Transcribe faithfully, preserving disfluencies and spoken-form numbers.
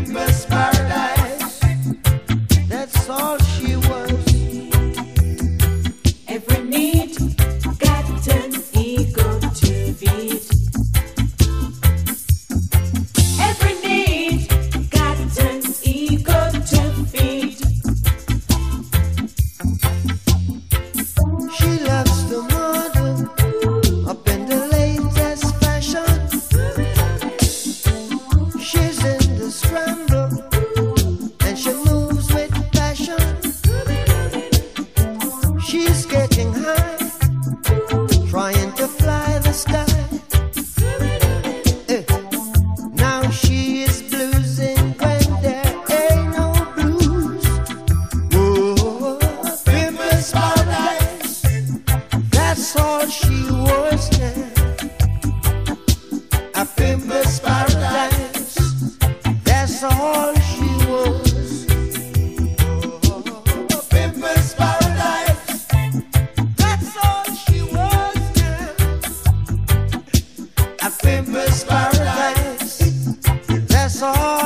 pimp's paradise. That's all she was. Every need got an ego to feed. Every need got an ego to feed. She loves the model up in the latest fashion. She's in the scramble and she moves with passion. She's getting high, trying to fly the sky. Eh, Now she is bluesing when there ain't no blues. Whoa, pimp's paradise. That's all she was there. A pimp's paradise. That's all she was. Oh, a pimp's paradise. That's all she was there. A pimp's paradise. That's all.